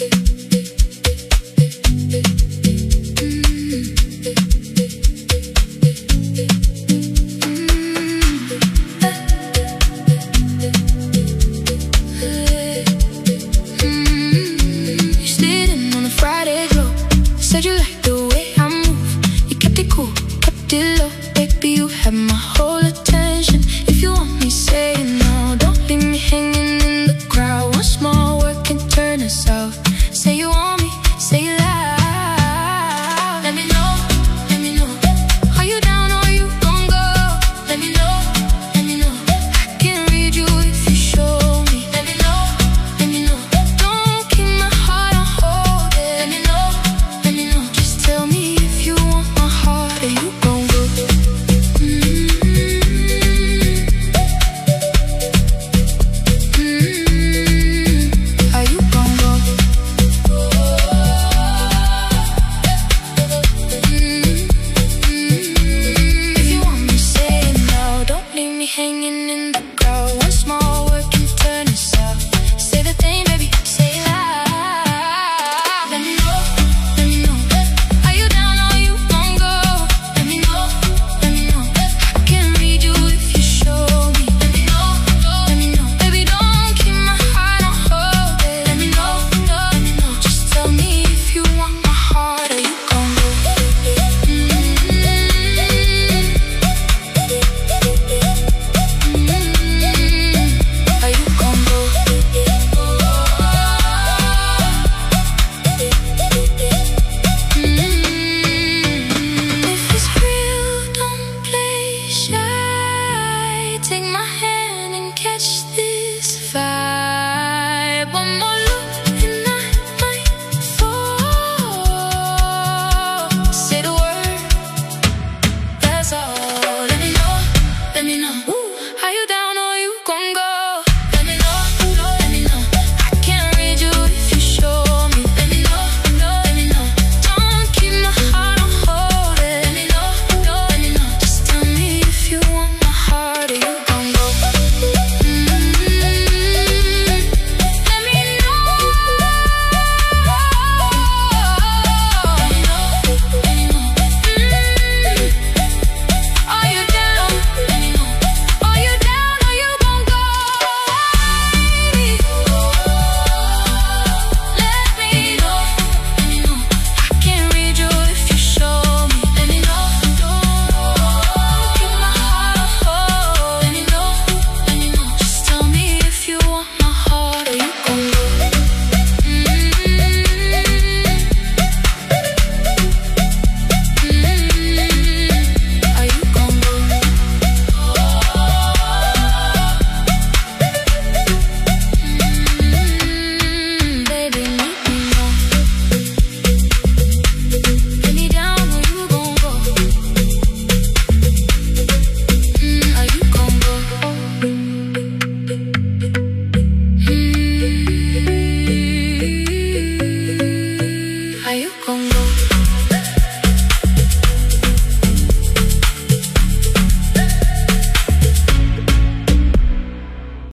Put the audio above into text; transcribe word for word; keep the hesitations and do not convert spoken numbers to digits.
Said you like the way I move. You kept it cool, kept it low. Baby, you had my whole attention. If you want me, say no. Don't leave me hanging in the crowd. One small word can turn us out. Say you want